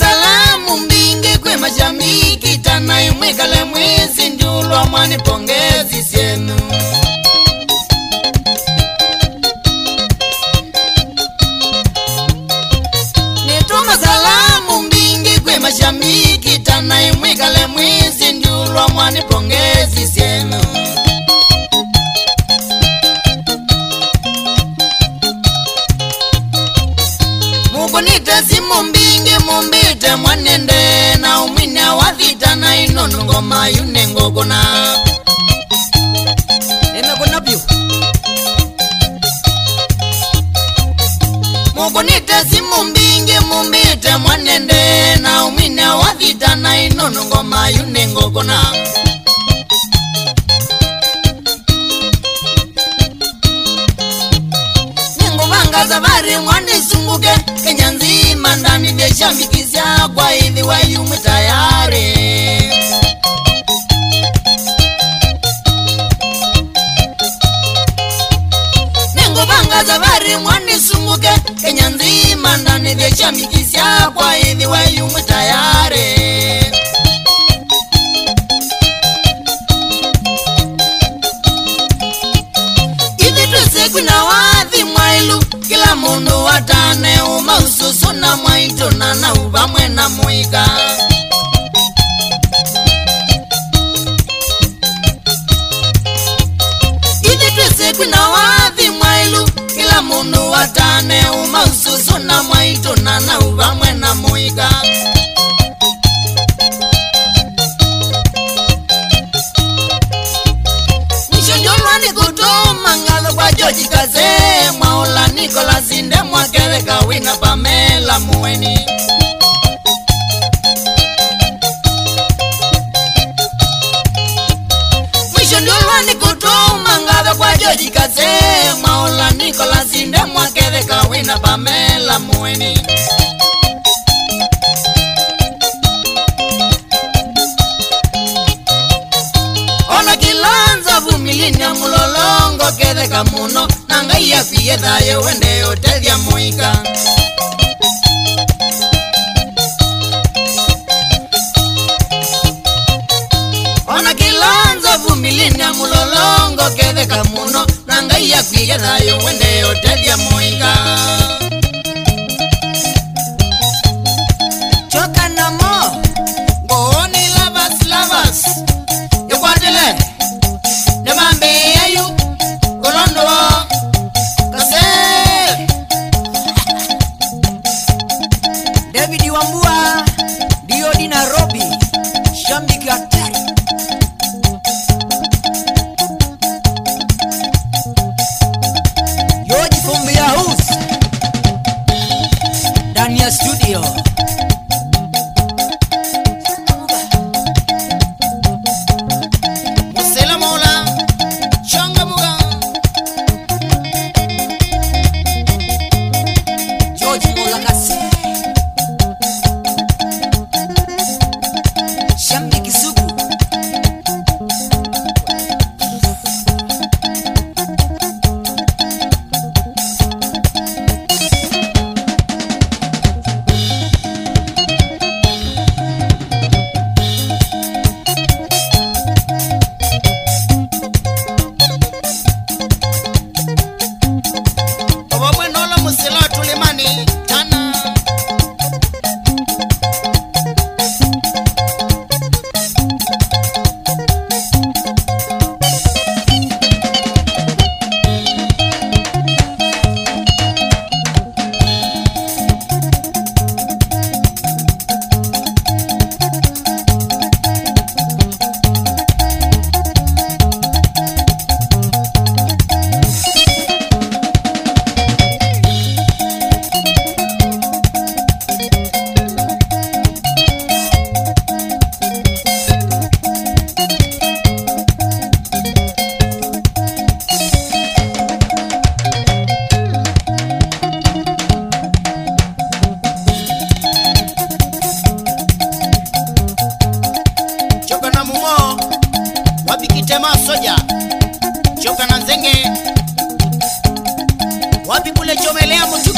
salamu mbinge kwe mashabiki tana imwekale mwezi ndulwa mwani pongezi sienu. Nituma salamu mbinge kwe mashabiki tana imwekale mwezi ndulwa mwani pongezi sienu. Mukunite simu mbinge mumbite mwanende na umwine wavita na inono ngoma yune ngokona. Kuna piu. Mukunite simu mbinge mumbite mwanende na umwine wavita na inono ngoma yune ngokona. Zabari mwani sunguke Kenya nzima ndani desha mikizia kwa hivi wa yume tayari. Nengo banga zabari mwani sunguke Kenya nzima ndani desha mikizia kwa hivi wa yume tayari. Hivi tuweze kuna wathi mwailu kila mundu watane umaususu na mwaito na ubamwe na muiga. Ithi twese kuna wathi mwailu kila mundu watane umaususu na mwaito na ubamwe na muiga. Mwisho njolwa ni kutuma ngatho kwa George Kaze Mwaula Nicolas Sinde Mwakele Kawina Pamela Muweni. Mwisho njolwa ni kutuma ngatho kwa George Kaze Mwaula Nicolas Sinde Mwakele Kawina Pamela Muweni. Ona Kilonzo Vumilinia mulolongo kedeka muno nanga iya kuyedha yo wende hotel ya muika. Ona Kilonzo Vumilinia mulolongo kedeka muno nanga iya kuyedha yo wende hotel ya muika. Choka na mo Gooni lovers Yokwadele Nemambe ayu Kolondo Kase David Wambua Dio di Nairobi Shambiki hatari. Yoji Fumbi ya house ndani ya studio. Wapi kule Chomelea